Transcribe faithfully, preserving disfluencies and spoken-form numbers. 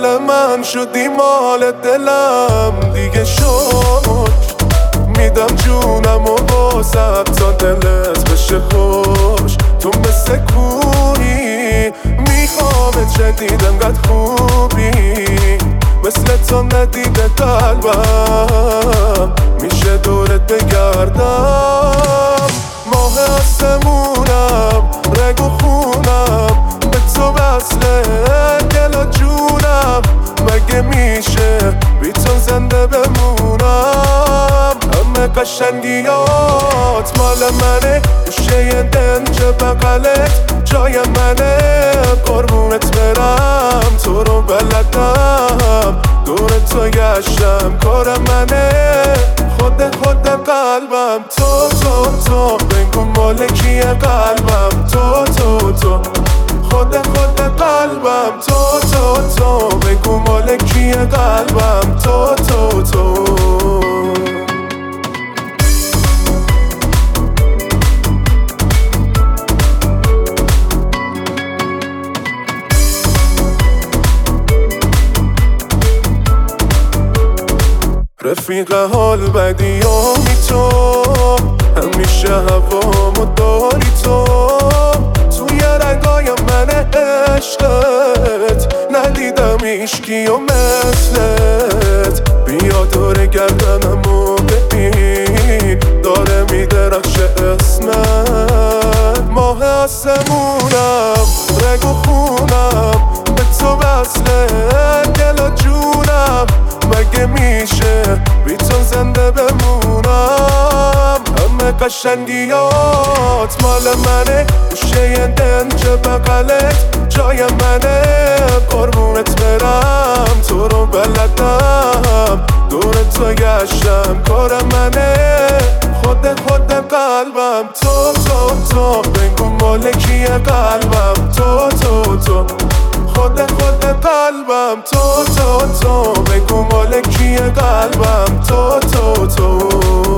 مال من شدی مال دلم دیگه شد میدم جونم و بازم تا دلت بشه خوش تو مثل کوری میخوامت جدید انقدر خوبی مثل تو ندیده قلبم میشه دورت بگردم ماه آسمونم رگ و خونم به تو وصله دل و جونم مگه میشه بی تو زنده بمونم همه قشنگیات مال منه گوشه یه دنج بغلت جای منه قربونت برم تو رو بلدم دور تو گشتم کار منه خود خود قلبم تو تو تو بگو مالکیه قلبم تو تو تو خود خود قلبم تو تو تو بگو مالکیه قلبم تو تو تو رفیق حال بدیامی تو همیشه هوامو داری تو توی رگای من عشقت ندیدم ایشکی و مثلت بیا دور گردنمو ببین داره میدرخشه اسمت ماه آسمونم رگ و خونم به تو وصله دل و جونم مگه میشه بی تو زنده بمونم همه قشنگیات مال منه گوشه یه دنج بغلت جای منه قربونت برم تو رو بلدم دور تو گشتم کار منه خود خود قلبم تو تو تو بگو مالکیه قلبم تو تو تو خود خود قلبم تو تو تو بگو مالکیه قلبم تو تو تو